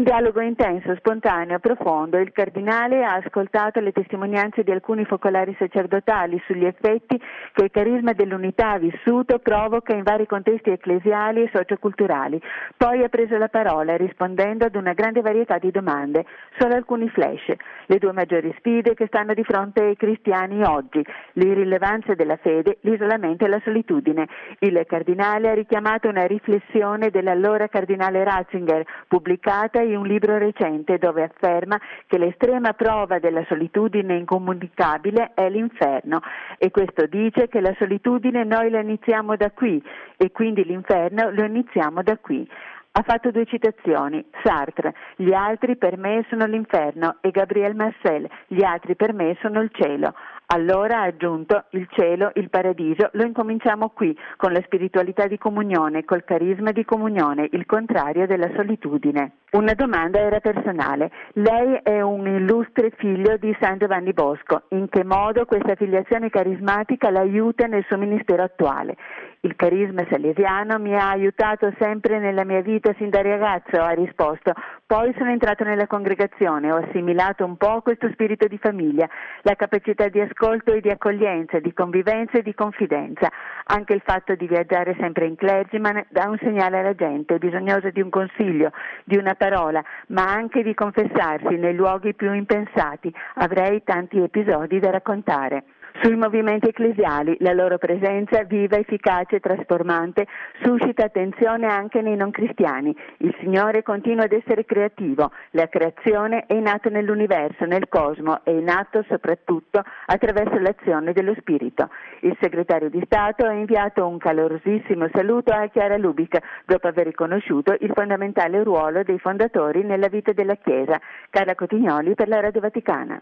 Un dialogo intenso, spontaneo, profondo. Il cardinale ha ascoltato le testimonianze di alcuni focolari sacerdotali sugli effetti che il carisma dell'unità vissuto provoca in vari contesti ecclesiali e socioculturali. Poi ha preso la parola rispondendo ad una grande varietà di domande. Solo alcuni flash. Le due maggiori sfide che stanno di fronte ai cristiani oggi: l'irrilevanza della fede, l'isolamento e la solitudine. Il cardinale ha richiamato una riflessione dell'allora cardinale Ratzinger, pubblicata in un libro recente, dove afferma che l'estrema prova della solitudine incomunicabile è l'inferno, e questo dice che la solitudine noi la iniziamo da qui e quindi l'inferno lo iniziamo da qui. Ha fatto due citazioni: Sartre, gli altri per me sono l'inferno, e Gabriel Marcel, gli altri per me sono il cielo. Allora ha aggiunto: il cielo, il paradiso, lo incominciamo qui, con la spiritualità di comunione, col carisma di comunione, il contrario della solitudine. Una domanda era personale. Lei è un illustre figlio di San Giovanni Bosco. In che modo questa filiazione carismatica l'aiuta nel suo ministero attuale? Il carisma salesiano mi ha aiutato sempre nella mia vita sin da ragazzo, ha risposto. Poi sono entrato nella congregazione, ho assimilato un po' questo spirito di famiglia, la capacità di ascolto e di accoglienza, di convivenza e di confidenza. Anche il fatto di viaggiare sempre in clergyman dà un segnale alla gente, bisognosa di un consiglio, di una parola, ma anche di confessarsi nei luoghi più impensati. Avrei tanti episodi da raccontare. Sui movimenti ecclesiali, la loro presenza viva, efficace e trasformante suscita attenzione anche nei non cristiani. Il Signore continua ad essere creativo. La creazione è in atto nell'universo, nel cosmo, è in atto soprattutto attraverso l'azione dello Spirito. Il segretario di Stato ha inviato un calorosissimo saluto a Chiara Lubich dopo aver riconosciuto il fondamentale ruolo dei fondatori nella vita della Chiesa. Carla Cotignoli per la Radio Vaticana.